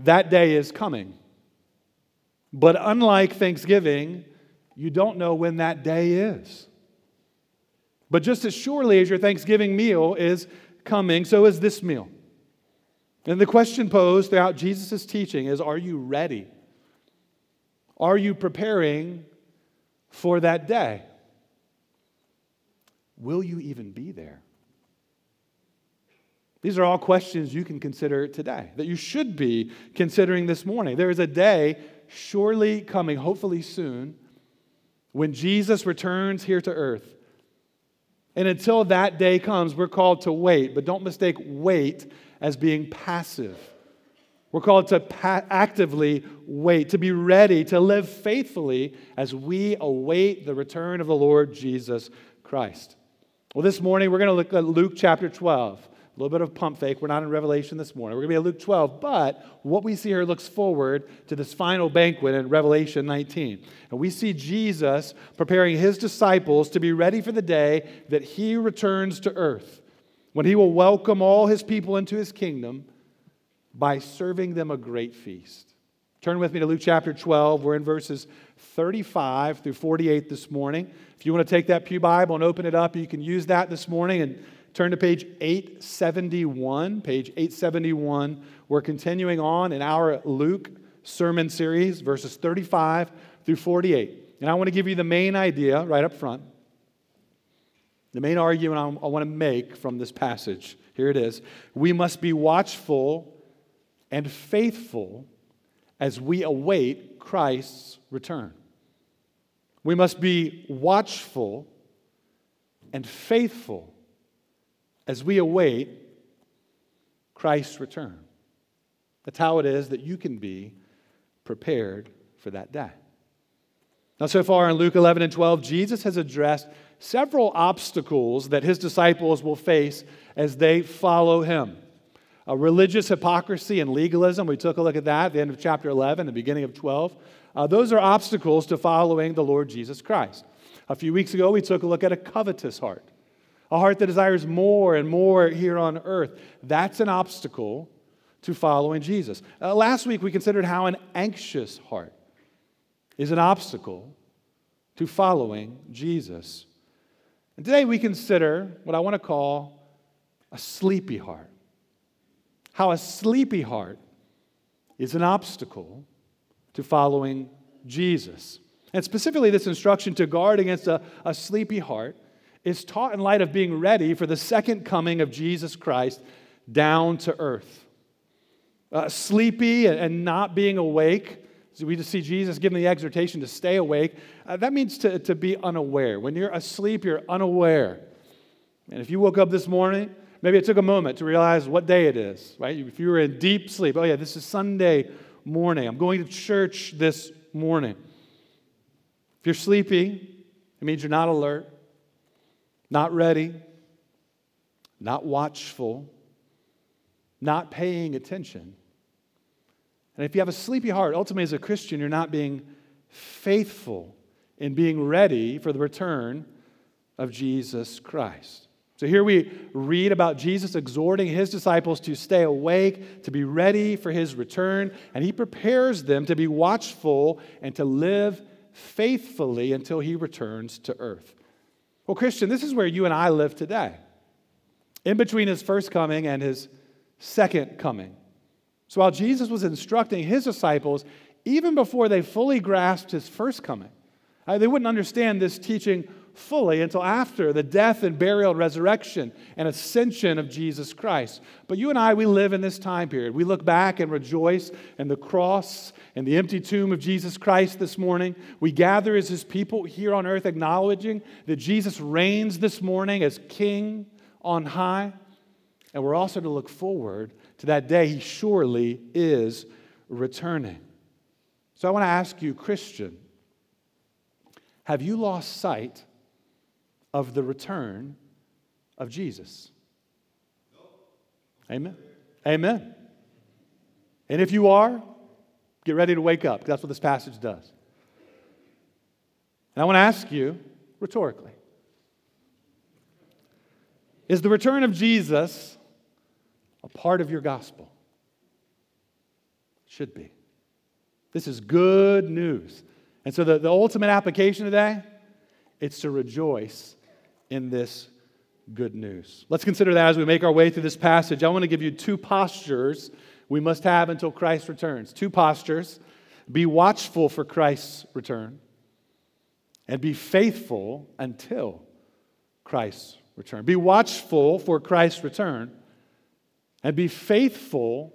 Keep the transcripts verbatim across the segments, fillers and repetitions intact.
that day is coming. But unlike Thanksgiving, you don't know when that day is. But just as surely as your Thanksgiving meal is coming, so is this meal. And the question posed throughout Jesus' teaching is, are you ready? Are you preparing for that day? Will you even be there? These are all questions you can consider today, that you should be considering this morning. There is a day surely coming, hopefully soon, when Jesus returns here to earth. And until that day comes, we're called to wait. But don't mistake wait as being passive. We're called to pa- actively wait, to be ready, to live faithfully as we await the return of the Lord Jesus Christ. Well, this morning we're going to look at Luke chapter twelve. A little bit of pump fake. We're not in Revelation this morning. We're going to be at Luke twelve, but what we see here looks forward to this final banquet in Revelation nineteen. And we see Jesus preparing his disciples to be ready for the day that he returns to earth, when he will welcome all his people into his kingdom by serving them a great feast. Turn with me to Luke chapter twelve. We're in verses thirty-five through forty-eight this morning. If you want to take that Pew Bible and open it up, you can use that this morning and turn to page eight seventy-one. Page eight seventy-one. We're continuing on in our Luke sermon series, verses thirty-five through forty-eight. And I want to give you the main idea right up front. The main argument I want to make from this passage. Here it is. We must be watchful and faithful as we await Christ's return. We must be watchful and faithful as we await Christ's return. That's how it is that you can be prepared for that day. Now, so far in Luke eleven and twelve, Jesus has addressed several obstacles that his disciples will face as they follow him. Uh, religious hypocrisy and legalism, we took a look at that at the end of chapter eleven, the beginning of twelve. Uh, those are obstacles to following the Lord Jesus Christ. A few weeks ago, we took a look at a covetous heart. A heart that desires more and more here on earth. That's an obstacle to following Jesus. Uh, last week, we considered how an anxious heart is an obstacle to following Jesus. And today, we consider what I want to call a sleepy heart. How a sleepy heart is an obstacle to following Jesus. And specifically, this instruction to guard against a, a sleepy heart is taught in light of being ready for the second coming of Jesus Christ down to earth. Uh, sleepy and not being awake, so we just see Jesus giving the exhortation to stay awake. Uh, that means to, to be unaware. When you're asleep, you're unaware. And if you woke up this morning, maybe it took a moment to realize what day it is, right? If you were in deep sleep, oh yeah, this is Sunday morning. I'm going to church this morning. If you're sleepy, it means you're not alert, not ready, not watchful, not paying attention. And if you have a sleepy heart, ultimately as a Christian, you're not being faithful in being ready for the return of Jesus Christ. So here we read about Jesus exhorting his disciples to stay awake, to be ready for his return, and he prepares them to be watchful and to live faithfully until he returns to earth. Well, Christian, this is where you and I live today, in between his first coming and his second coming. So while Jesus was instructing his disciples, even before they fully grasped his first coming, uh, they wouldn't understand this teaching fully until after the death and burial and resurrection and ascension of Jesus Christ. But you and I, we live in this time period. We look back and rejoice in the cross and the empty tomb of Jesus Christ this morning. We gather as his people here on earth, acknowledging that Jesus reigns this morning as King on high. And we're also to look forward to that day he surely is returning. So I want to ask you, Christian, have you lost sight of the return of Jesus? No. Amen. Amen. And if you are, get ready to wake up, because that's what this passage does. And I want to ask you, rhetorically, is the return of Jesus a part of your gospel? should be. This is good news. And so the, the ultimate application today, it's to rejoice in this good news. Let's consider that as we make our way through this passage. I want to give you two postures we must have until Christ returns. Two postures. Be watchful for Christ's return, and be faithful until Christ's return. Be watchful for Christ's return, and be faithful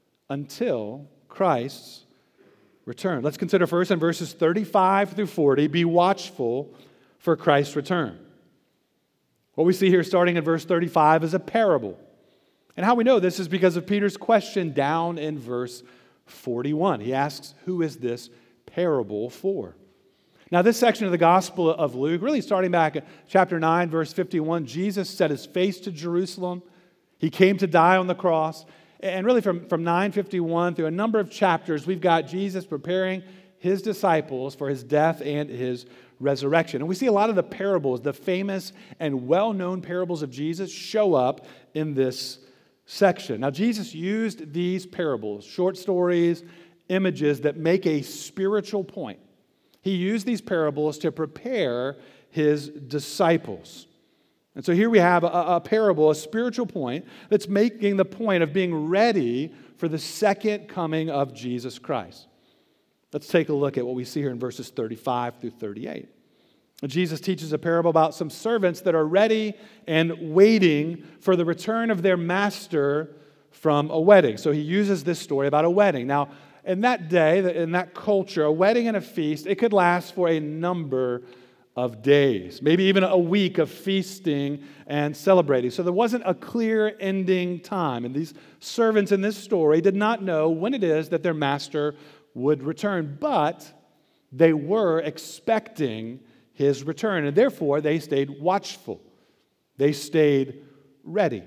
until Christ's return. Let's consider first in verses thirty-five through forty, be watchful for Christ's return. What we see here starting in verse thirty-five is a parable. And how we know this is because of Peter's question down in verse forty-one. He asks, who is this parable for? Now, this section of the Gospel of Luke, really starting back at chapter nine, verse fifty-one, Jesus set his face to Jerusalem. He came to die on the cross. And really from, from nine fifty-one through a number of chapters, we've got Jesus preparing his disciples for his death and his resurrection. And we see a lot of the parables, the famous and well-known parables of Jesus, show up in this section. Now, Jesus used these parables, short stories, images that make a spiritual point. He used these parables to prepare his disciples. And so here we have a, a parable, a spiritual point, that's making the point of being ready for the second coming of Jesus Christ. Let's take a look at what we see here in verses thirty-five through thirty-eight. Jesus teaches a parable about some servants that are ready and waiting for the return of their master from a wedding. So he uses this story about a wedding. Now, in that day, in that culture, a wedding and a feast, it could last for a number of days, maybe even a week of feasting and celebrating. So there wasn't a clear ending time. And these servants in this story did not know when it is that their master would return, but they were expecting his return, and therefore they stayed watchful. They stayed ready.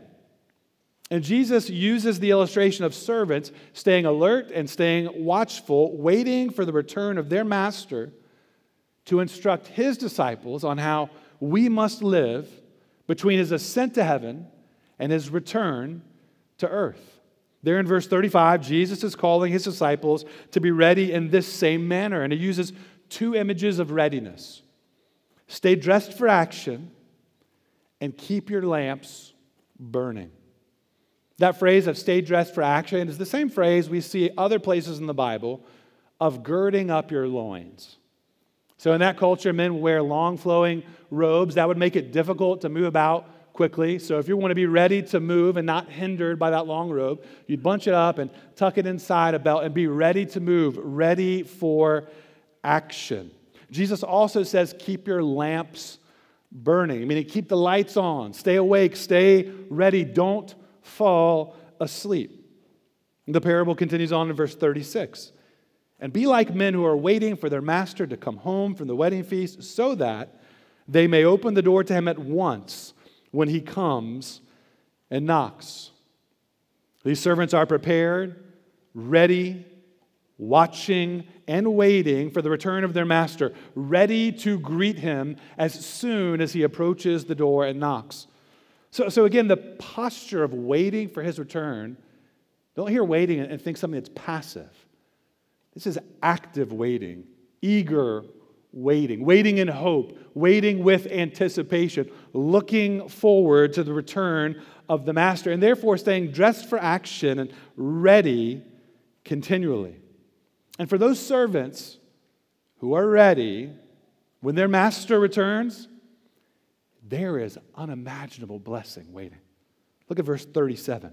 And Jesus uses the illustration of servants staying alert and staying watchful, waiting for the return of their master to instruct his disciples on how we must live between his ascent to heaven and his return to earth. There in verse thirty-five, Jesus is calling his disciples to be ready in this same manner, and he uses two images of readiness. Stay dressed for action and keep your lamps burning. That phrase of stay dressed for action is the same phrase we see other places in the Bible of girding up your loins. So in that culture, men wear long flowing robes. That would make it difficult to move about quickly. So if you want to be ready to move and not hindered by that long robe, you'd bunch it up and tuck it inside a belt and be ready to move, ready for action. Jesus also says, keep your lamps burning. I mean, keep the lights on. Stay awake. Stay ready. Don't fall asleep. The parable continues on in verse thirty-six. And be like men who are waiting for their master to come home from the wedding feast so that they may open the door to him at once when he comes and knocks. These servants are prepared, ready, watching and waiting for the return of their master, ready to greet him as soon as he approaches the door and knocks. So, so again, the posture of waiting for his return, don't hear waiting and think something that's passive. This is active waiting, eager waiting, waiting in hope, waiting with anticipation, looking forward to the return of the master, and therefore staying dressed for action and ready continually. And for those servants who are ready, when their master returns, there is unimaginable blessing waiting. Look at verse thirty-seven.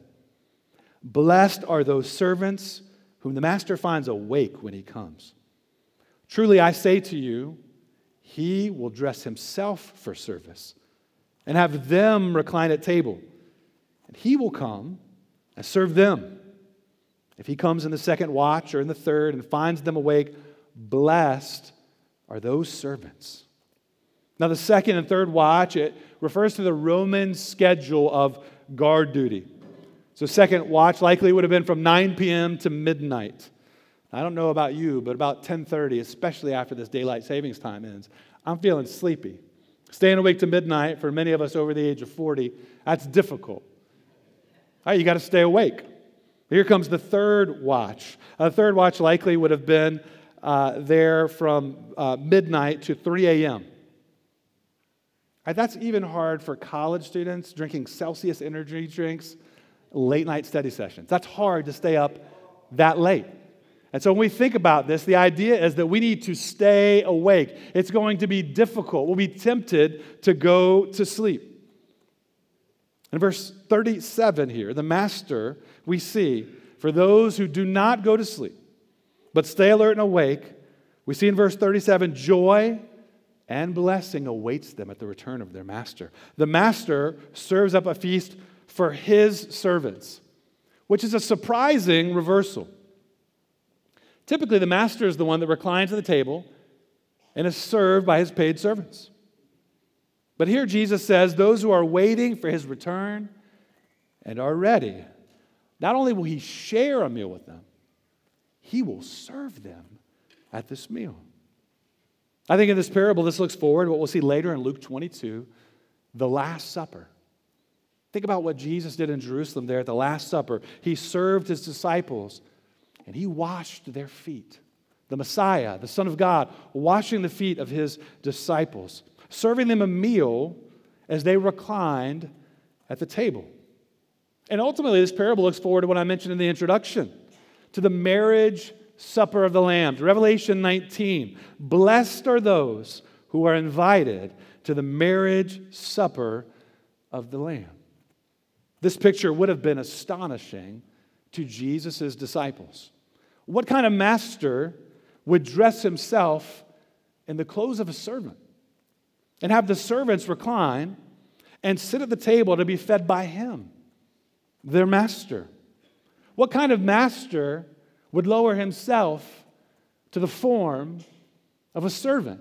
Blessed are those servants whom the master finds awake when he comes. Truly I say to you, he will dress himself for service and have them recline at table. And he will come and serve them. If he comes in the second watch or in the third and finds them awake, blessed are those servants. Now, the second and third watch, it refers to the Roman schedule of guard duty. So second watch likely would have been from nine p.m. to midnight. I don't know about you, but about ten thirty, especially after this daylight savings time ends, I'm feeling sleepy. Staying awake to midnight, for many of us over the age of forty, that's difficult. All right, you got to stay awake. Here comes the third watch. Uh, the third watch likely would have been uh, there from uh, midnight to three a.m. Right, that's even hard for college students drinking Celsius energy drinks, late night study sessions. That's hard to stay up that late. And so when we think about this, the idea is that we need to stay awake. It's going to be difficult. We'll be tempted to go to sleep. In verse thirty-seven here, the master, we see, for those who do not go to sleep, but stay alert and awake, we see in verse thirty-seven, joy and blessing awaits them at the return of their master. The master serves up a feast for his servants, which is a surprising reversal. Typically, the master is the one that reclines at the table and is served by his paid servants. But here Jesus says those who are waiting for his return and are ready, not only will he share a meal with them, he will serve them at this meal. I think in this parable, this looks forward to what we'll see later in Luke twenty-two, the Last Supper. Think about what Jesus did in Jerusalem there at the Last Supper. He served his disciples and he washed their feet. The Messiah, the Son of God, washing the feet of his disciples, serving them a meal as they reclined at the table. And ultimately, this parable looks forward to what I mentioned in the introduction, to the marriage supper of the Lamb. Revelation nineteen, blessed are those who are invited to the marriage supper of the Lamb. This picture would have been astonishing to Jesus' disciples. What kind of master would dress himself in the clothes of a servant and have the servants recline and sit at the table to be fed by him, their master? What kind of master would lower himself to the form of a servant?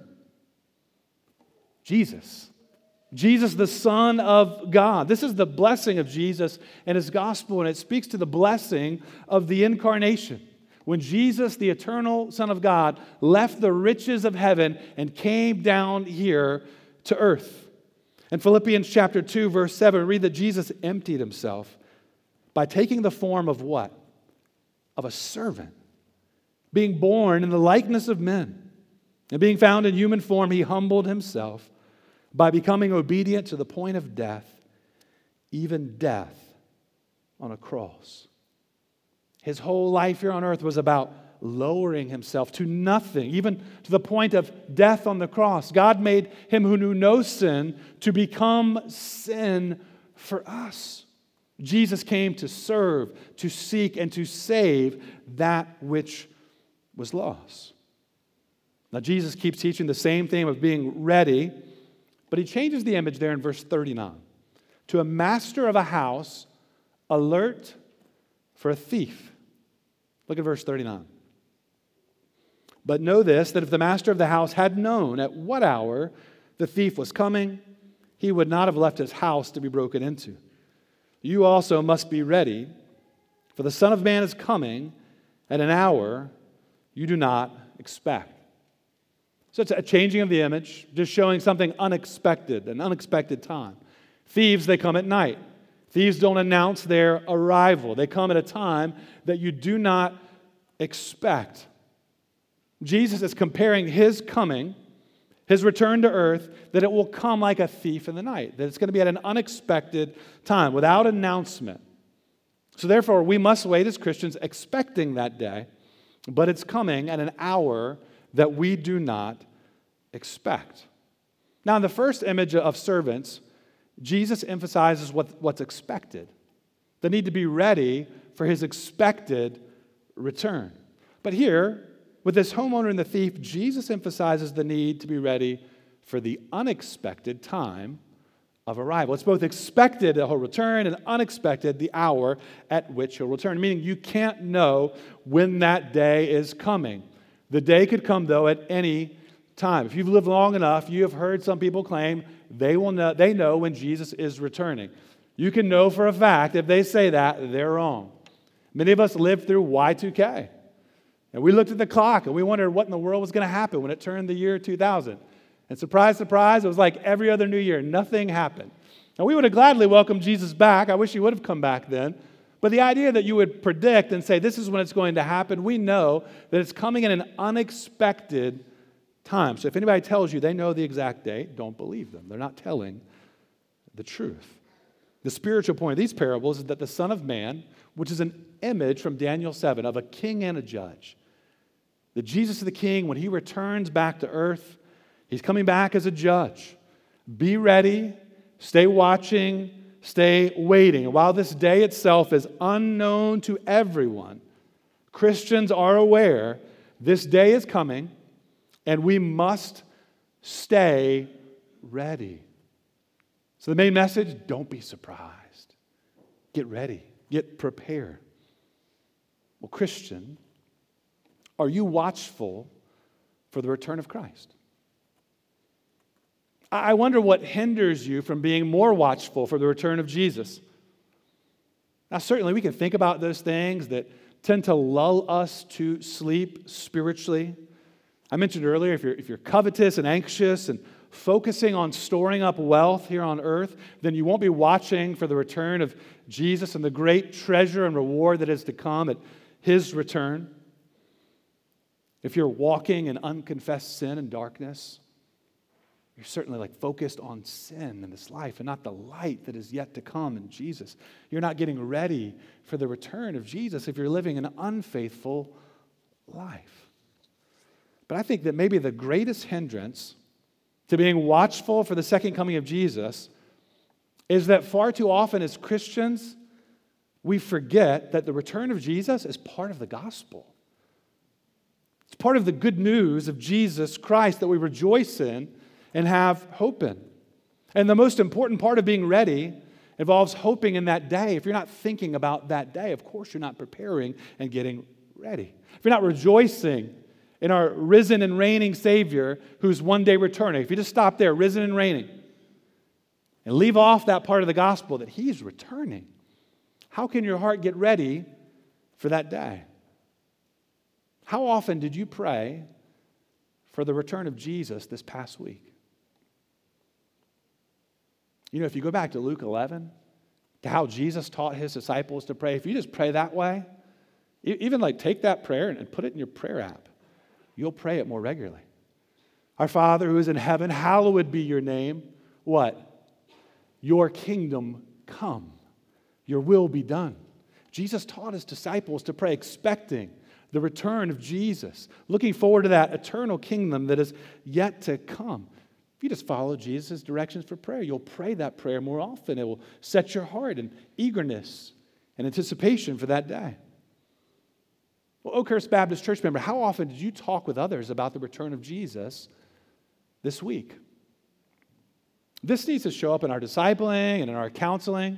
Jesus. Jesus, the Son of God. This is the blessing of Jesus and his gospel, and it speaks to the blessing of the incarnation. When Jesus, the eternal Son of God, left the riches of heaven and came down here to earth. In Philippians chapter two, verse seven, we read that Jesus emptied himself by taking the form of what? Of a servant. Being born in the likeness of men. And being found in human form, he humbled himself by becoming obedient to the point of death, even death on a cross. His whole life here on earth was about lowering himself to nothing, even to the point of death on the cross. God made him who knew no sin to become sin for us. Jesus came to serve, to seek, and to save that which was lost. Now, Jesus keeps teaching the same thing of being ready, but he changes the image there in verse thirty-nine to a master of a house alert for a thief. Look at verse thirty-nine. But know this, that if the master of the house had known at what hour the thief was coming, he would not have left his house to be broken into. You also must be ready, for the Son of Man is coming at an hour you do not expect. So it's a changing of the image, just showing something unexpected, an unexpected time. Thieves, they come at night. Thieves don't announce their arrival. They come at a time that you do not expect. Jesus is comparing his coming, his return to earth, that it will come like a thief in the night, that it's going to be at an unexpected time, without announcement. So therefore, we must wait as Christians expecting that day, but it's coming at an hour that we do not expect. Now, in the first image of servants, Jesus emphasizes what, what's expected, the need to be ready for his expected return. But here, with this homeowner and the thief, Jesus emphasizes the need to be ready for the unexpected time of arrival. It's both expected that he'll return and unexpected the hour at which he'll return, meaning you can't know when that day is coming. The day could come, though, at any time. If you've lived long enough, you have heard some people claim they will know, they know when Jesus is returning. You can know for a fact if they say that, they're wrong. Many of us lived through Y two K. And we looked at the clock and we wondered what in the world was going to happen when it turned the year two thousand. And surprise, surprise, it was like every other new year. Nothing happened. Now, we would have gladly welcomed Jesus back. I wish he would have come back then. But the idea that you would predict and say, this is when it's going to happen, we know that it's coming in an unexpected time. So if anybody tells you they know the exact date, don't believe them. They're not telling the truth. The spiritual point of these parables is that the Son of Man, which is an image from Daniel seven of a king and a judge, that Jesus is the king, when he returns back to earth, he's coming back as a judge. Be ready, stay watching, stay waiting. And while this day itself is unknown to everyone, Christians are aware this day is coming, and we must stay ready. So the main message, don't be surprised. Get ready. Get prepared. Well, Christian, are you watchful for the return of Christ? I wonder what hinders you from being more watchful for the return of Jesus. Now, certainly we can think about those things that tend to lull us to sleep spiritually. I mentioned earlier, if you're, if you're covetous and anxious and focusing on storing up wealth here on earth, then you won't be watching for the return of Jesus and the great treasure and reward that is to come at his return. If you're walking in unconfessed sin and darkness, you're certainly like focused on sin in this life and not the light that is yet to come in Jesus. You're not getting ready for the return of Jesus if you're living an unfaithful life. But I think that maybe the greatest hindrance to being watchful for the second coming of Jesus is that far too often as Christians, we forget that the return of Jesus is part of the gospel. It's part of the good news of Jesus Christ that we rejoice in and have hope in. And the most important part of being ready involves hoping in that day. If you're not thinking about that day, of course you're not preparing and getting ready. If you're not rejoicing in our risen and reigning Savior who's one day returning, if you just stop there, risen and reigning, and leave off that part of the gospel that he's returning, how can your heart get ready for that day? How often did you pray for the return of Jesus this past week? You know, if you go back to Luke eleven, to how Jesus taught his disciples to pray, if you just pray that way, even like take that prayer and put it in your prayer app, you'll pray it more regularly. Our Father who is in heaven, hallowed be your name. What? Your kingdom come. Your will be done. Jesus taught his disciples to pray expecting the return of Jesus, looking forward to that eternal kingdom that is yet to come. If you just follow Jesus' directions for prayer, you'll pray that prayer more often. It will set your heart in eagerness and anticipation for that day. Well, Oakhurst Baptist Church member, how often did you talk with others about the return of Jesus this week? This needs to show up in our discipling and in our counseling.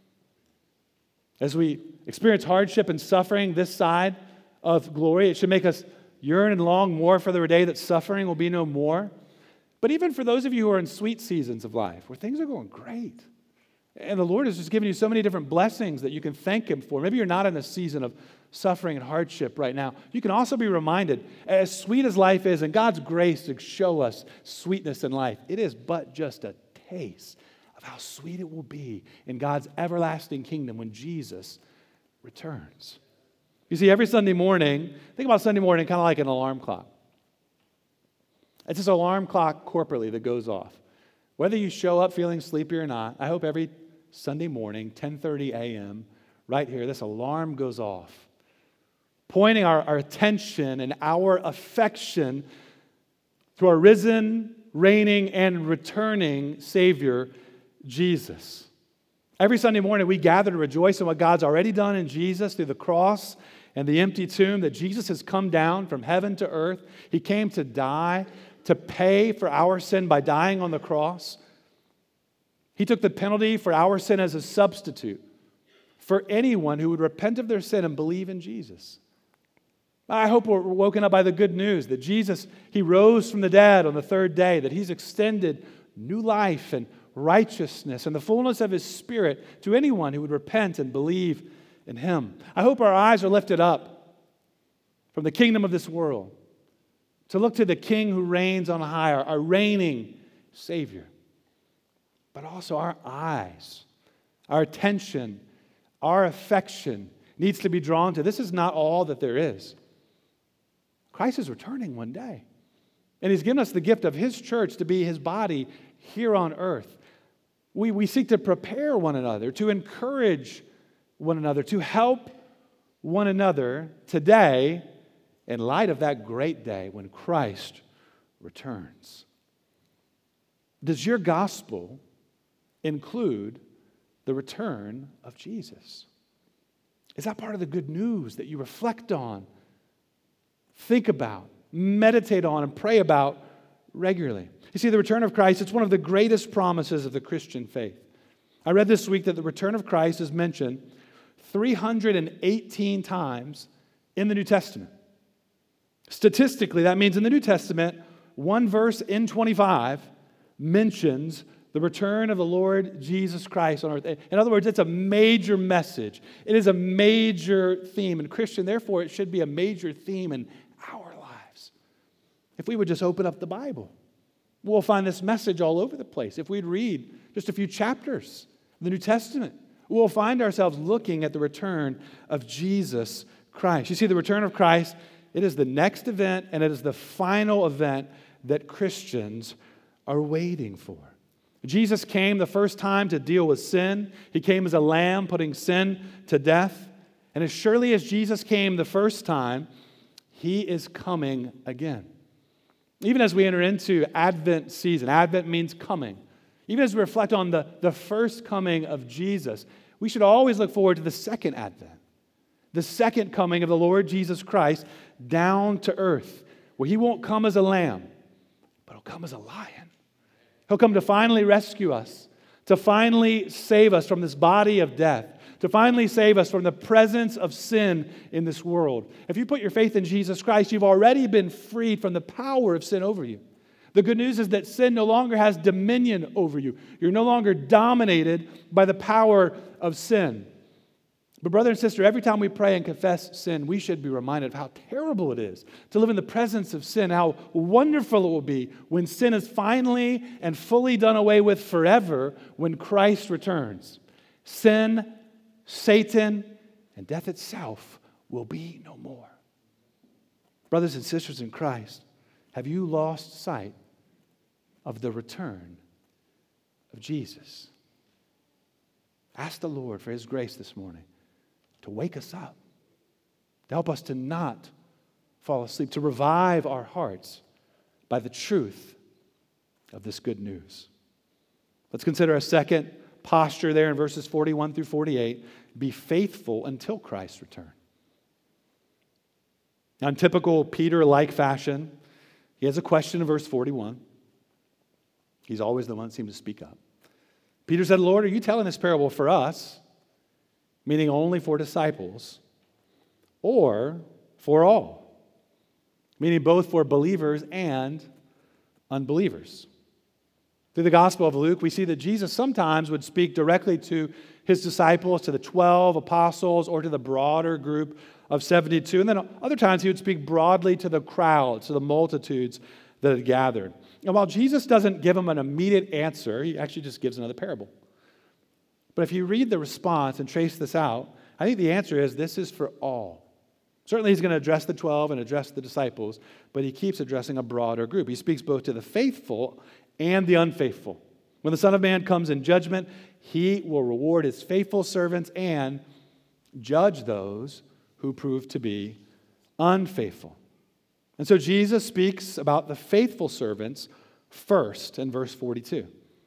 As we experience hardship and suffering this side of glory, it should make us yearn and long more for the day that suffering will be no more. But even for those of you who are in sweet seasons of life, where things are going great, and the Lord has just given you so many different blessings that you can thank him for. Maybe you're not in a season of suffering and hardship right now. You can also be reminded, as sweet as life is, and God's grace to show us sweetness in life, it is but just a taste of how sweet it will be in God's everlasting kingdom when Jesus returns. You see, every Sunday morning, think about Sunday morning kind of like an alarm clock. It's this alarm clock corporately that goes off. Whether you show up feeling sleepy or not, I hope every Sunday morning, ten thirty a.m., right here, this alarm goes off, pointing our, our attention and our affection to our risen, reigning, and returning Savior, Jesus. Every Sunday morning, we gather to rejoice in what God's already done in Jesus through the cross and the empty tomb, that Jesus has come down from heaven to earth. He came to die, to pay for our sin by dying on the cross. He took the penalty for our sin as a substitute for anyone who would repent of their sin and believe in Jesus. I hope we're woken up by the good news that Jesus, he rose from the dead on the third day, that he's extended new life and righteousness and the fullness of his Spirit to anyone who would repent and believe in him. I hope our eyes are lifted up from the kingdom of this world to look to the King who reigns on high, our, our reigning Savior. But also our eyes, our attention, our affection needs to be drawn to, this is not all that there is. Christ is returning one day. And He's given us the gift of His church to be His body here on earth. We, we seek to prepare one another, to encourage one another, to help one another today in light of that great day when Christ returns. Does your gospel include the return of Jesus? Is that part of the good news that you reflect on, think about, meditate on, and pray about regularly? You see, the return of Christ, it's one of the greatest promises of the Christian faith. I read this week that the return of Christ is mentioned three hundred eighteen times in the New Testament. Statistically, that means in the New Testament, one verse in twenty-five mentions the return of the Lord Jesus Christ on earth. In other words, it's a major message. It is a major theme. And Christian, therefore, it should be a major theme in our lives. If we would just open up the Bible, we'll find this message all over the place. If we'd read just a few chapters of the New Testament, we'll find ourselves looking at the return of Jesus Christ. You see, the return of Christ, it is the next event, and it is the final event that Christians are waiting for. Jesus came the first time to deal with sin. He came as a lamb, putting sin to death. And as surely as Jesus came the first time, He is coming again. Even as we enter into Advent season, Advent means coming. Even as we reflect on the, the first coming of Jesus, we should always look forward to the second Advent, the second coming of the Lord Jesus Christ down to earth, where He won't come as a lamb, but He'll come as a lion. He'll come to finally rescue us, to finally save us from this body of death, to finally save us from the presence of sin in this world. If you put your faith in Jesus Christ, you've already been freed from the power of sin over you. The good news is that sin no longer has dominion over you. You're no longer dominated by the power of sin. But brother and sister, every time we pray and confess sin, we should be reminded of how terrible it is to live in the presence of sin, how wonderful it will be when sin is finally and fully done away with forever when Christ returns. Sin, Satan, and death itself will be no more. Brothers and sisters in Christ, have you lost sight of the return of Jesus? Ask the Lord for His grace this morning to wake us up, to help us to not fall asleep, to revive our hearts by the truth of this good news. Let's consider a second posture there in verses forty-one through forty-eight. Be faithful until Christ's return. Now, in typical Peter-like fashion, he has a question in verse forty-one. He's always the one that seems to speak up. Peter said, Lord, are you telling this parable for us, meaning only for disciples, or for all, meaning both for believers and unbelievers? Through the Gospel of Luke, we see that Jesus sometimes would speak directly to His disciples, to the twelve apostles, or to the broader group of seventy-two. And then other times He would speak broadly to the crowds, to the multitudes that had gathered. And while Jesus doesn't give them an immediate answer, He actually just gives another parable. But if you read the response and trace this out, I think the answer is this is for all. Certainly He's going to address the twelve and address the disciples, but He keeps addressing a broader group. He speaks both to the faithful and the unfaithful. When the Son of Man comes in judgment, He will reward His faithful servants and judge those who prove to be unfaithful. And so Jesus speaks about the faithful servants first in verse forty-two.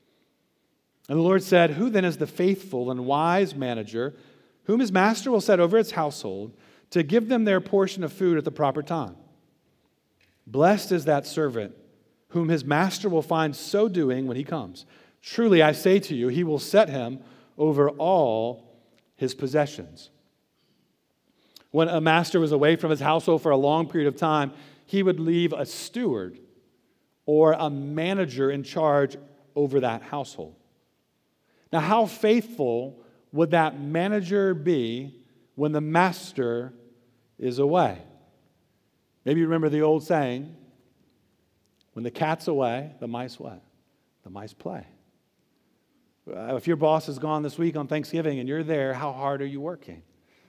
And the Lord said, who then is the faithful and wise manager, whom his master will set over his household to give them their portion of food at the proper time? Blessed is that servant whom his master will find so doing when he comes. Truly, I say to you, he will set him over all his possessions. When a master was away from his household for a long period of time, he would leave a steward or a manager in charge over that household. Now, how faithful would that manager be when the master is away? Maybe you remember the old saying, when the cat's away, the mice what? The mice play. Uh, if your boss is gone this week on Thanksgiving and you're there, how hard are you working?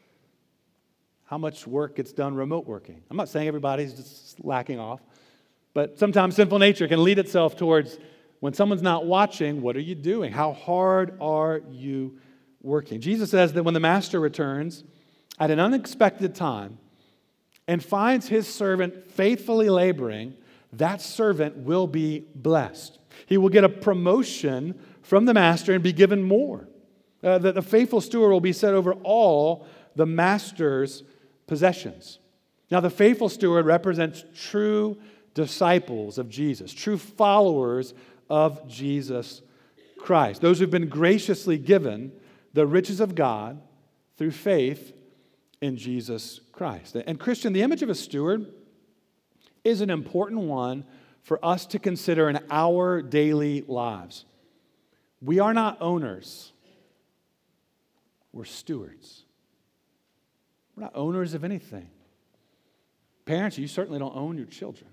How much work gets done remote working? I'm not saying everybody's just slacking off, but sometimes sinful nature can lead itself towards when someone's not watching, what are you doing? How hard are you working? Jesus says that when the master returns at an unexpected time and finds his servant faithfully laboring, that servant will be blessed. He will get a promotion from the master and be given more. Uh, that the faithful steward will be set over all the master's possessions. Now, the faithful steward represents true disciples of Jesus, true followers of Jesus Christ, those who've been graciously given the riches of God through faith in Jesus Christ. And Christian, the image of a steward is an important one for us to consider in our daily lives. We are not owners. We're stewards. We're not owners of anything. Parents, you certainly don't own your children.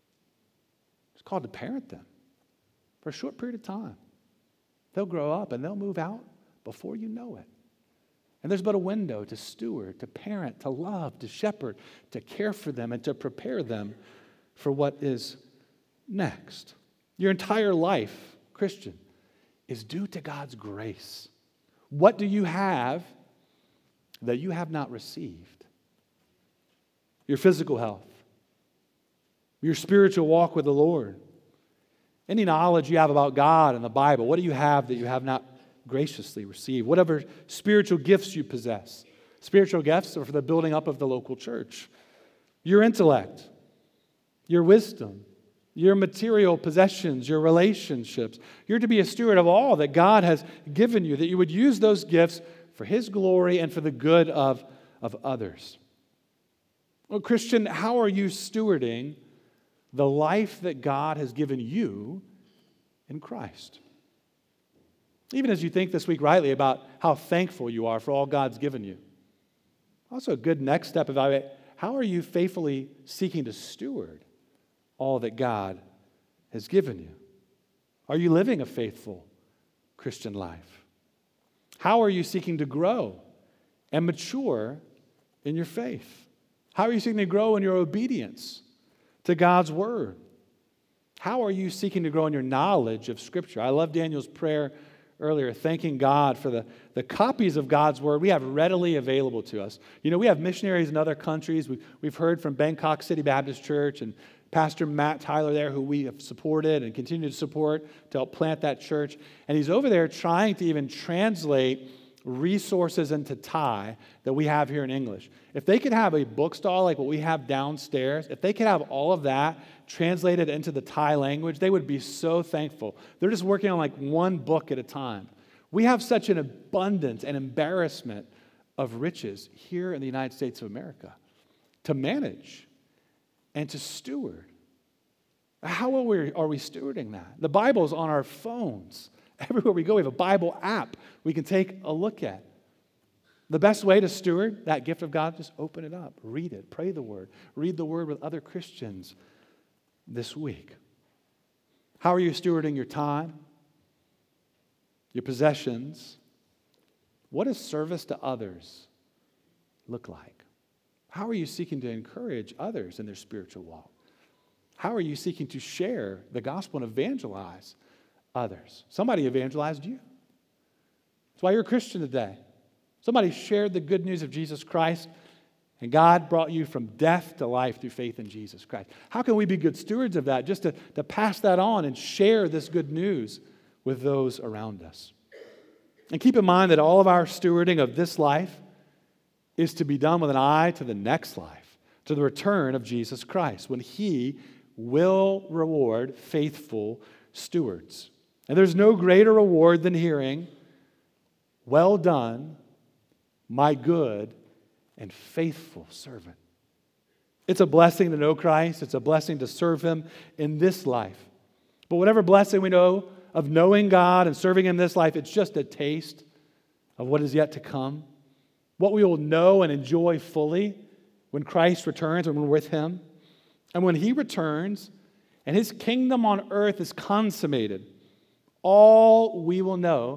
It's called to parent them for a short period of time. They'll grow up and they'll move out before you know it. And there's but a window to steward, to parent, to love, to shepherd, to care for them, and to prepare them for what is next. Your entire life, Christian, is due to God's grace. What do you have that you have not received? Your physical health, your spiritual walk with the Lord, any knowledge you have about God and the Bible. What do you have that you have not graciously received? Whatever spiritual gifts you possess. Spiritual gifts are for the building up of the local church. Your intellect, your wisdom, your material possessions, your relationships. You're to be a steward of all that God has given you, that you would use those gifts for His glory and for the good of, of others. Well, Christian, how are you stewarding the life that God has given you in Christ? Even as you think this week rightly about how thankful you are for all God's given you. Also a good next step, evaluate, how are you faithfully seeking to steward all that God has given you? Are you living a faithful Christian life? How are you seeking to grow and mature in your faith? How are you seeking to grow in your obedience to God's Word? How are you seeking to grow in your knowledge of Scripture? I love Daniel's prayer earlier, thanking God for the, the copies of God's Word we have readily available to us. You know, we have missionaries in other countries. We've, we've heard from Bangkok City Baptist Church and Pastor Matt Tyler there, who we have supported and continue to support to help plant that church. And he's over there trying to even translate resources into Thai that we have here in English. If they could have a bookstall like what we have downstairs, if they could have all of that translated into the Thai language, they would be so thankful. They're just working on like one book at a time. We have such an abundance and embarrassment of riches here in the United States of America to manage and to steward. How are we, are we stewarding that? The Bible's on our phones. Everywhere we go, we have a Bible app we can take a look at. The best way to steward that gift of God, just open it up, read it, pray the Word, read the Word with other Christians this week. How are you stewarding your time, your possessions? What does service to others look like? How are you seeking to encourage others in their spiritual walk? How are you seeking to share the gospel and evangelize others? Somebody evangelized you. That's why you're a Christian today. Somebody shared the good news of Jesus Christ, and God brought you from death to life through faith in Jesus Christ. How can we be good stewards of that, just to, to pass that on and share this good news with those around us? And keep in mind that all of our stewarding of this life is to be done with an eye to the next life, to the return of Jesus Christ, when He will reward faithful stewards. And there's no greater reward than hearing, "Well done, my good and faithful servant." It's a blessing to know Christ. It's a blessing to serve Him in this life. But whatever blessing we know of knowing God and serving Him in this life, it's just a taste of what is yet to come. What we will know and enjoy fully when Christ returns, when we're with Him. And when He returns and His kingdom on earth is consummated, all we will know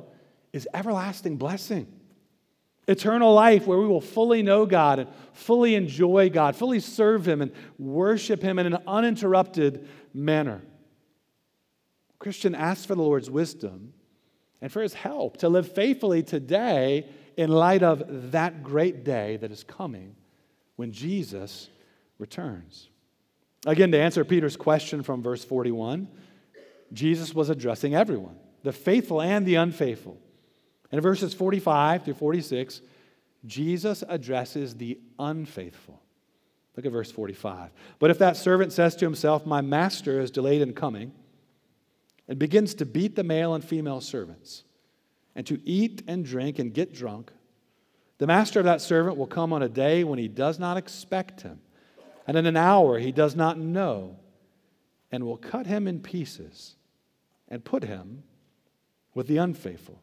is everlasting blessing. Eternal life where we will fully know God and fully enjoy God, fully serve Him and worship Him in an uninterrupted manner. Christian, ask for the Lord's wisdom and for His help to live faithfully today in light of that great day that is coming when Jesus returns. Again, to answer Peter's question from verse forty-one, Jesus was addressing everyone, the faithful and the unfaithful. And in verses forty-five through forty-six, Jesus addresses the unfaithful. Look at verse forty-five. But if that servant says to himself, my master is delayed in coming, and begins to beat the male and female servants, and to eat and drink and get drunk, the master of that servant will come on a day when he does not expect him, and in an hour he does not know, and will cut him in pieces and put him with the unfaithful.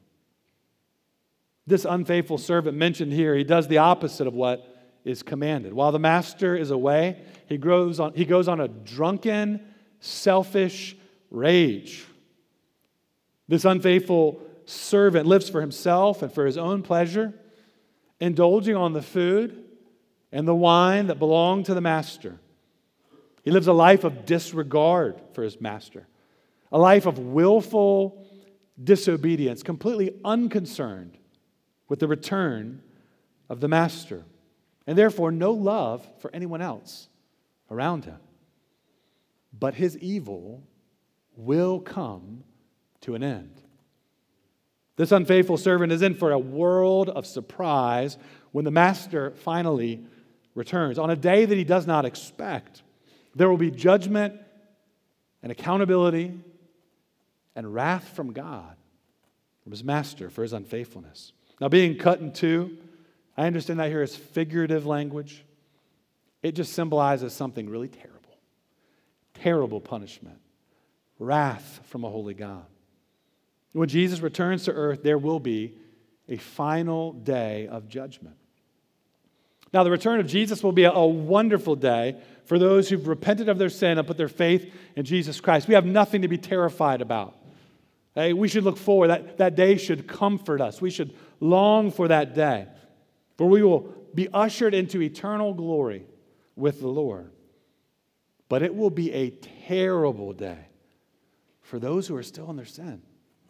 This unfaithful servant mentioned here, he does the opposite of what is commanded. While the master is away, he goes on, he goes on a drunken, selfish rage. This unfaithful servant lives for himself and for his own pleasure, indulging on the food and the wine that belong to the master. He lives a life of disregard for his master, a life of willful disobedience, completely unconcerned with the return of the master, and therefore no love for anyone else around him. But his evil will come to an end. This unfaithful servant is in for a world of surprise when the master finally returns. On a day that he does not expect, there will be judgment and accountability and wrath from God, from his master for his unfaithfulness. Now, being cut in two, I understand that here is figurative language. It just symbolizes something really terrible. Terrible punishment. Wrath from a holy God. When Jesus returns to earth, there will be a final day of judgment. Now, the return of Jesus will be a, a wonderful day for those who've repented of their sin and put their faith in Jesus Christ. We have nothing to be terrified about. Okay? We should look forward. That, that day should comfort us. We should long for that day, for we will be ushered into eternal glory with the Lord. But it will be a terrible day for those who are still in their sin.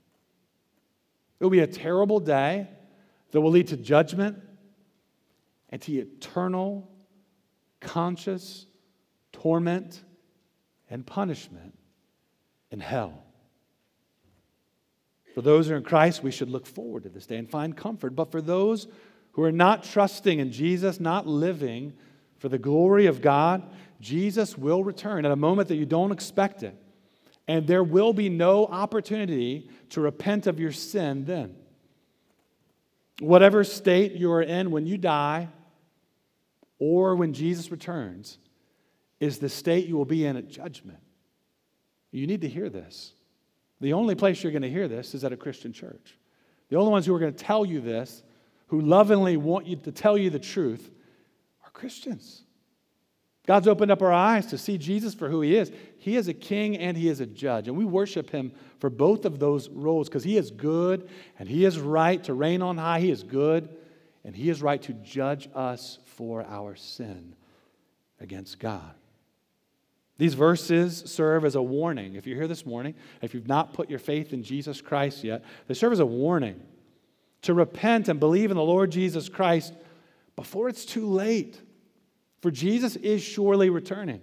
It will be a terrible day that will lead to judgment and to eternal, conscious torment and punishment in hell. For those who are in Christ, we should look forward to this day and find comfort. But for those who are not trusting in Jesus, not living for the glory of God, Jesus will return at a moment that you don't expect it. And there will be no opportunity to repent of your sin then. Whatever state you are in when you die or when Jesus returns is the state you will be in at judgment. You need to hear this. The only place you're going to hear this is at a Christian church. The only ones who are going to tell you this, who lovingly want you to tell you the truth, are Christians. God's opened up our eyes to see Jesus for who He is. He is a king and He is a judge. And we worship Him for both of those roles because He is good and He is right to reign on high. He is good and He is right to judge us for our sin against God. These verses serve as a warning. If you're here this morning, if you've not put your faith in Jesus Christ yet, they serve as a warning to repent and believe in the Lord Jesus Christ before it's too late. For Jesus is surely returning.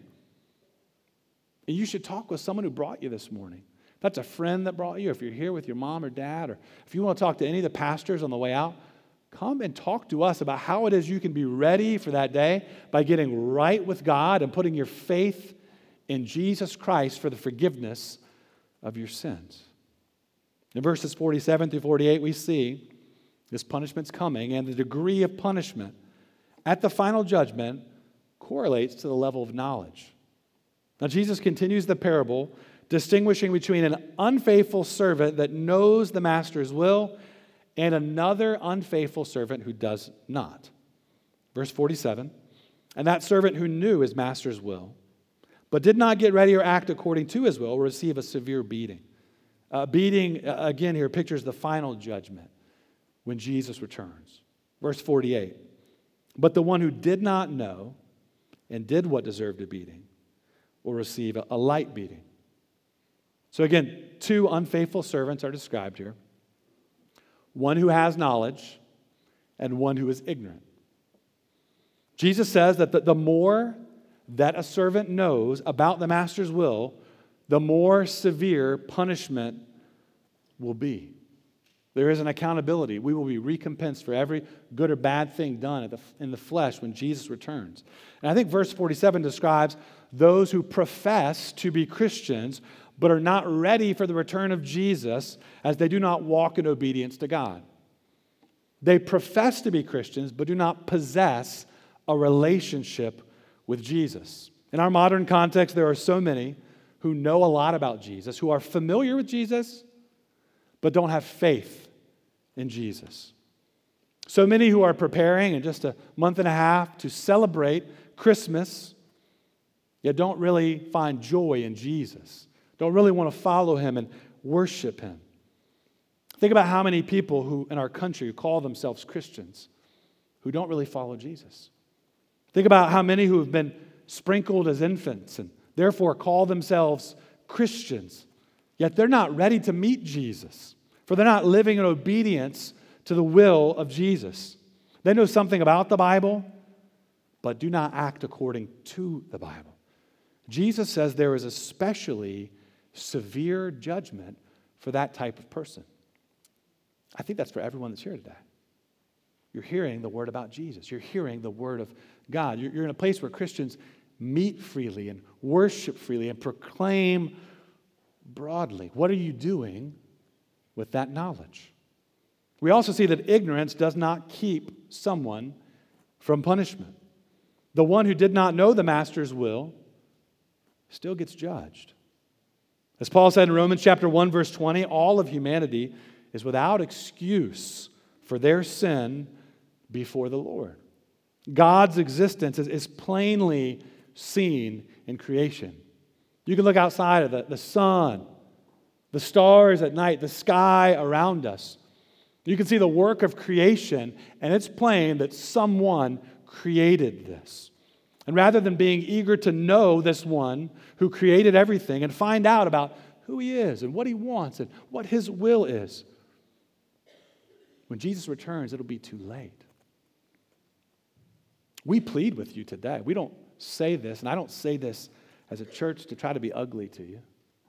And you should talk with someone who brought you this morning. If that's a friend that brought you, if you're here with your mom or dad, or if you want to talk to any of the pastors on the way out, come and talk to us about how it is you can be ready for that day by getting right with God and putting your faith in Jesus Christ for the forgiveness of your sins. In verses forty-seven through forty-eight, we see this punishment's coming, and the degree of punishment at the final judgment correlates to the level of knowledge. Now, Jesus continues the parable, distinguishing between an unfaithful servant that knows the master's will and another unfaithful servant who does not. Verse forty-seven, and that servant who knew his master's will, but did not get ready or act according to his will, will receive a severe beating. Uh, beating, uh, again, here pictures the final judgment. when Jesus returns. Verse forty-eight, but the one who did not know and did what deserved a beating will receive a, a light beating. So again, two unfaithful servants are described here. One who has knowledge and one who is ignorant. Jesus says that the, the more that a servant knows about the master's will, the more severe punishment will be. There is an accountability. We will be recompensed for every good or bad thing done at the, in the flesh when Jesus returns. And I think verse forty-seven describes those who profess to be Christians but are not ready for the return of Jesus as they do not walk in obedience to God. They profess to be Christians but do not possess a relationship with Jesus. In our modern context, there are so many who know a lot about Jesus, who are familiar with Jesus, but don't have faith in Jesus. So many who are preparing in just a month and a half to celebrate Christmas, yet don't really find joy in Jesus, don't really want to follow him and worship him. Think about how many people who in our country who call themselves Christians who don't really follow Jesus. Think about how many who have been sprinkled as infants and therefore call themselves Christians, yet they're not ready to meet Jesus, for they're not living in obedience to the will of Jesus. They know something about the Bible, but do not act according to the Bible. Jesus says there is especially severe judgment for that type of person. I think that's for everyone that's here today. You're hearing the word about Jesus. You're hearing the word of God. You're, you're in a place where Christians meet freely and worship freely and proclaim broadly. What are you doing with that knowledge? We also see that ignorance does not keep someone from punishment. The one who did not know the master's will still gets judged. As Paul said in Romans chapter one, verse twenty, all of humanity is without excuse for their sin before the Lord. God's existence is, is plainly seen in creation. You can look outside of the, the sun, the stars at night, the sky around us. You can see the work of creation, and it's plain that someone created this. And rather than being eager to know this one who created everything and find out about who he is and what he wants and what his will is, when Jesus returns, it'll be too late. We plead with you today. We don't say this, and I don't say this as a church to try to be ugly to you.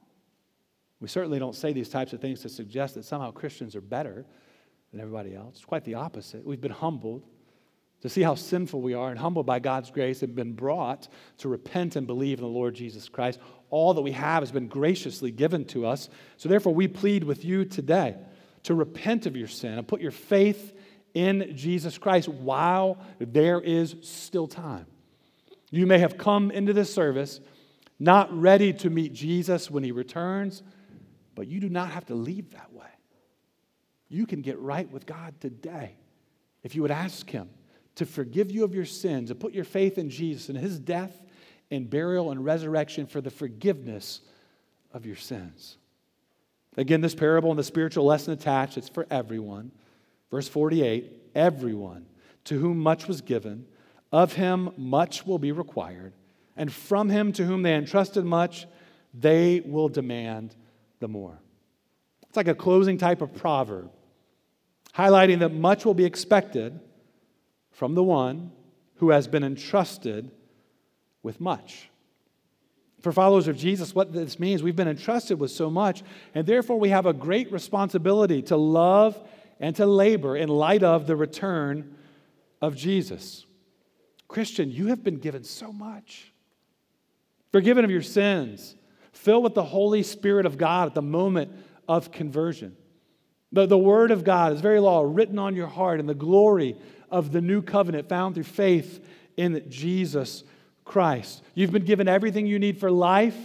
We certainly don't say these types of things to suggest that somehow Christians are better than everybody else. It's quite the opposite. We've been humbled to see how sinful we are and humbled by God's grace and been brought to repent and believe in the Lord Jesus Christ. All that we have has been graciously given to us. So therefore, we plead with you today to repent of your sin and put your faith in Jesus Christ while there is still time. You may have come into this service not ready to meet Jesus when he returns, but you do not have to leave that way. You can get right with God today if you would ask him to forgive you of your sins and put your faith in Jesus and his death and burial and resurrection for the forgiveness of your sins. Again, this parable and the spiritual lesson attached, it's for everyone. Verse forty-eight, everyone to whom much was given, of him much will be required, and from him to whom they entrusted much, they will demand the more. It's like a closing type of proverb, highlighting that much will be expected from the one who has been entrusted with much. For followers of Jesus, what this means, we've been entrusted with so much, and therefore we have a great responsibility to love and to labor in light of the return of Jesus. Christian, you have been given so much. Forgiven of your sins, filled with the Holy Spirit of God at the moment of conversion. The, the Word of God, His very law, written on your heart, and the glory of the new covenant found through faith in Jesus Christ. You've been given everything you need for life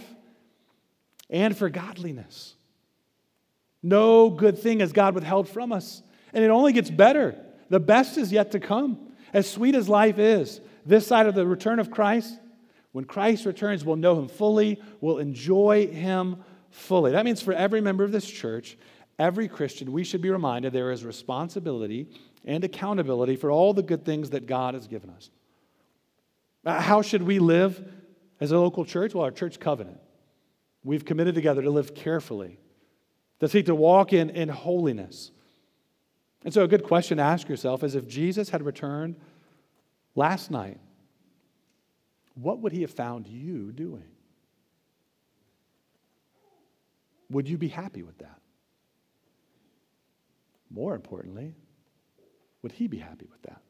and for godliness. No good thing has God withheld from us. And it only gets better. The best is yet to come. As sweet as life is, this side of the return of Christ, when Christ returns, we'll know him fully, we'll enjoy him fully. That means for every member of this church, every Christian, we should be reminded there is responsibility and accountability for all the good things that God has given us. How should we live as a local church? Well, our church covenant. We've committed together to live carefully, to seek to walk in, in holiness. And so a good question to ask yourself is, if Jesus had returned last night, what would he have found you doing? Would you be happy with that? More importantly, would he be happy with that?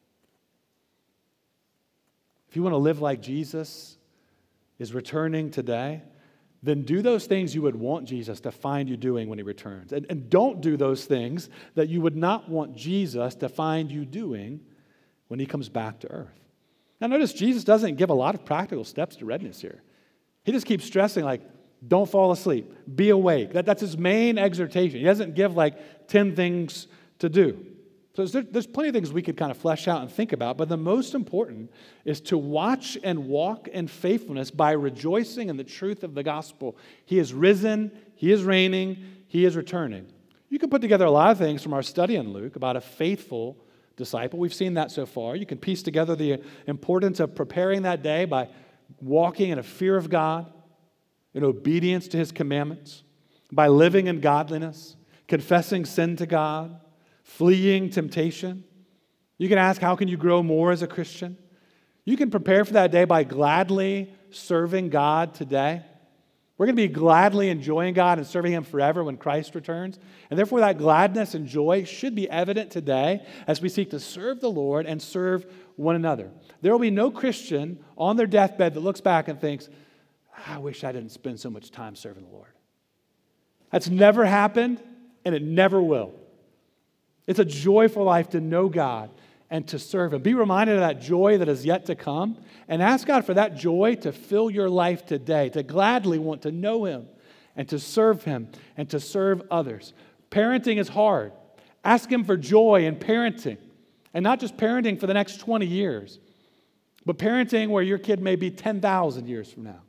If you want to live like Jesus is returning today, then do those things you would want Jesus to find you doing when he returns. And, and don't do those things that you would not want Jesus to find you doing when he comes back to earth. Now notice Jesus doesn't give a lot of practical steps to readiness here. He just keeps stressing like, don't fall asleep, be awake. That, that's his main exhortation. He doesn't give like ten things to do. So there's, there's plenty of things we could kind of flesh out and think about, but the most important is to watch and walk in faithfulness by rejoicing in the truth of the gospel. He is risen, he is reigning, he is returning. You can put together a lot of things from our study in Luke about a faithful disciple. We've seen that so far. You can piece together the importance of preparing that day by walking in a fear of God, in obedience to his commandments, by living in godliness, confessing sin to God, fleeing temptation. You can ask, how can you grow more as a Christian? You can prepare for that day by gladly serving God today. We're going to be gladly enjoying God and serving him forever when Christ returns. And therefore that gladness and joy should be evident today as we seek to serve the Lord and serve one another. There will be no Christian on their deathbed that looks back and thinks, I wish I didn't spend so much time serving the Lord. That's never happened, and it never will. It's a joyful life to know God and to serve him. Be reminded of that joy that is yet to come, and ask God for that joy to fill your life today, to gladly want to know him and to serve him and to serve others. Parenting is hard. Ask him for joy in parenting, and not just parenting for the next twenty years, but parenting where your kid may be ten thousand years from now.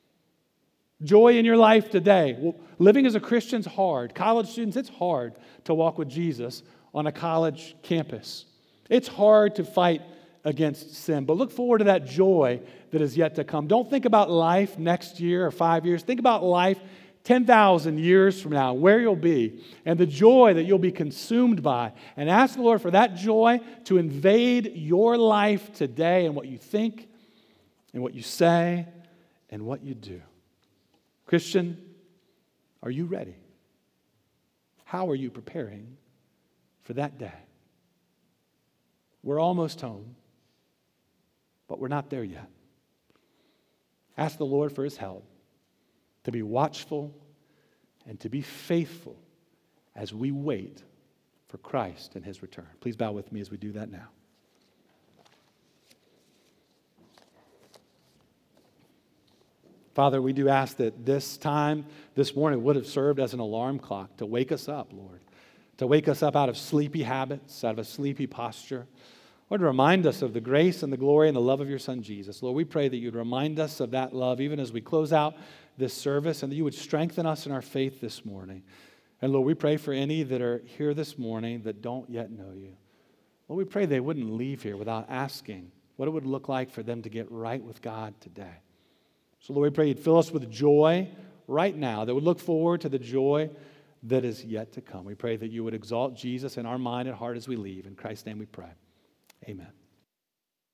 Joy in your life today. Well, living as a Christian is hard. College students, it's hard to walk with Jesus on a college campus. It's hard to fight against sin, but look forward to that joy that is yet to come. Don't think about life next year or five years. Think about life ten thousand years from now, where you'll be, and the joy that you'll be consumed by. And ask the Lord for that joy to invade your life today and what you think and what you say and what you do. Christian, are you ready? How are you preparing for that day? We're almost home, but we're not there yet. Ask the Lord for his help to be watchful and to be faithful as we wait for Christ and his return. Please bow with me as we do that now. Father, we do ask that this time, this morning, would have served as an alarm clock to wake us up, Lord, to wake us up out of sleepy habits, out of a sleepy posture. Lord, to remind us of the grace and the glory and the love of your Son, Jesus. Lord, we pray that you'd remind us of that love even as we close out this service, and that you would strengthen us in our faith this morning. And Lord, we pray for any that are here this morning that don't yet know you. Lord, we pray they wouldn't leave here without asking what it would look like for them to get right with God today. So Lord, we pray you'd fill us with joy right now, that would look forward to the joy that is yet to come. We pray that you would exalt Jesus in our mind and heart as we leave. In Christ's name we pray. Amen.